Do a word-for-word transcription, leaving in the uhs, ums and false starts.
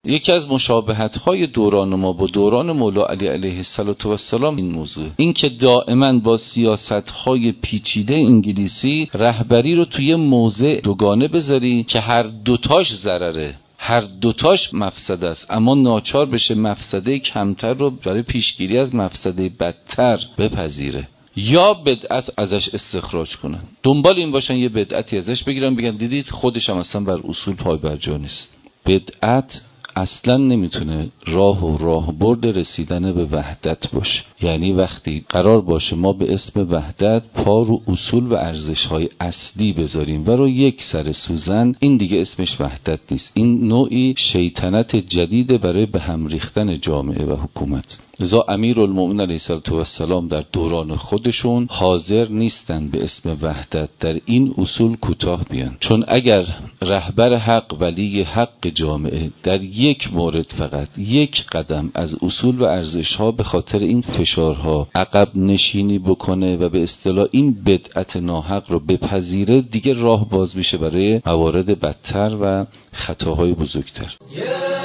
یکی از مشابهت‌های دوران ما با دوران مولا علی علیه السلام این موضوع، این که دائما با سیاست‌های پیچیده انگلیسی رهبری رو توی موضع دوگانه بذاری که هر دوتاش ضرره، هر دوتاش مفسده است، اما ناچار بشه مفسده کمتر رو برای پیشگیری از مفسده بدتر بپذیره یا بدعت ازش استخراج کنن. دنبال این باشن یه بدعتی ازش بگیرن بگن دیدید خودش هم اصلا بر اصول پای بر جا نیست. بدعت اصلا نمیتونه راه و راه برد رسیدن به وحدت باشه. یعنی وقتی قرار باشه ما به اسم وحدت پا رو اصول و ارزش‌های اصلی بذاریم و رو یک سر سوزن، این دیگه اسمش وحدت نیست. این نوعی شیطنت جدید برای به هم ریختن جامعه و حکومت. لذا امیرالمومنین علیه السلام در دوران خودشون حاضر نیستن به اسم وحدت در این اصول کوتاه بیان، چون اگر رهبر حق ولی حق جامعه در یک مورد فقط یک قدم از اصول و ارزش‌ها به خاطر این فشارها عقب نشینی بکنه و به اصطلاح این بدعت ناحق رو بپذیره، دیگه راه باز میشه برای موارد بدتر و خطاهای بزرگتر.